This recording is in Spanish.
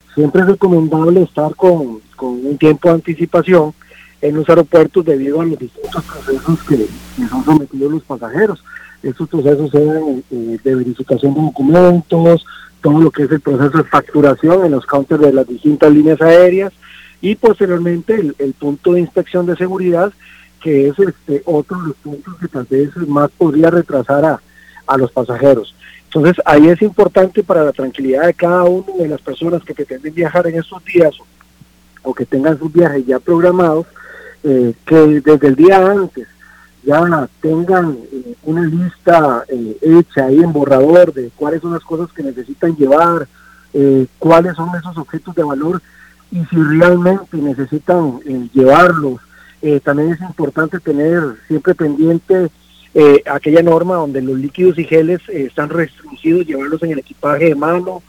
siempre es recomendable estar con un tiempo de anticipación en los aeropuertos debido a los distintos procesos que son sometidos los pasajeros. Estos procesos son de verificación de documentos, todo lo que es el proceso de facturación en los counters de las distintas líneas aéreas y posteriormente el punto de inspección de seguridad, que es otro de los puntos que tal vez más podría retrasar a los pasajeros. Entonces ahí es importante para la tranquilidad de cada uno de las personas que pretenden viajar en estos días o que tengan sus viajes ya programados, que desde el día antes ya tengan una lista hecha ahí en borrador de cuáles son las cosas que necesitan llevar, cuáles son esos objetos de valor y si realmente necesitan llevarlos. También es importante tener siempre pendiente aquella norma donde los líquidos y geles están restringidos, llevarlos en el equipaje de mano